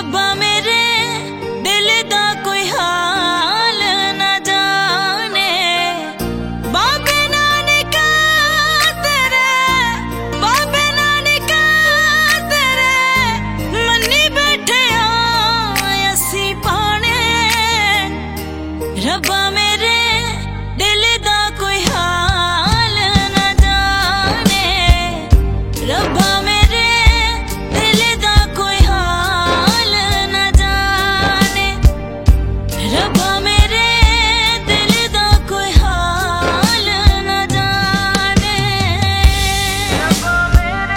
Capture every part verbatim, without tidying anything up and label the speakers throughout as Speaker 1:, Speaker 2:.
Speaker 1: रब्बा मेरे दिल दा कोई हाल न जाने। बाबे नानक तेरे बाबे नानक तेरे मन्नी बैठे असी पाने। रब्बा मेरे दिल दा कोई हाल न जाने। रब्बा मेरे दिल दा कोई हाल न जाने। रब्बा मेरे दिल दा कोई हाल न जाने। रब्बा मेरे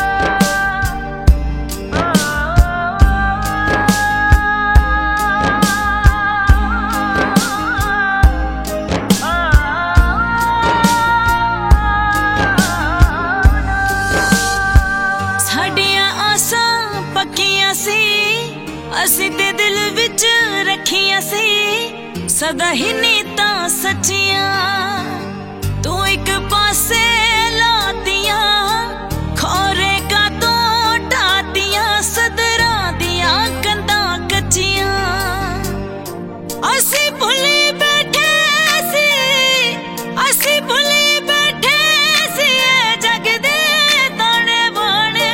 Speaker 1: साडियां आसां पक्कियां सी असी ते दिल विच रखियां सी। सदा ही नीतां सच्चियां तू एक पासे लातियां। खोरे का तो ढातियां सदरां दियां कंधां कच्चियां। असी भुली बैठे सी असी भुली बैठे सी ए जग दे ताने बाने।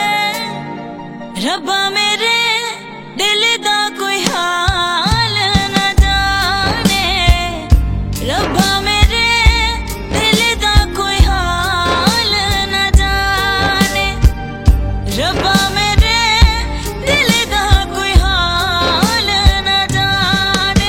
Speaker 1: रब्बा मेरे दिल दा कोई हाल न जाने। रब्बा मेरे दिल दा कोई हाल न जाने। रब्बा मेरे दिल दा कोई हाल न जाने।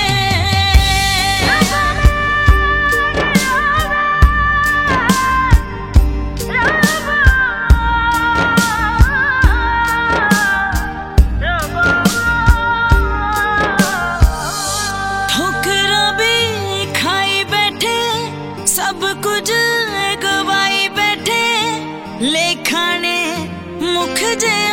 Speaker 1: ठोकरां भी खाई बैठे सब कुछ गवाई बैठे। लेखा ने मुख जे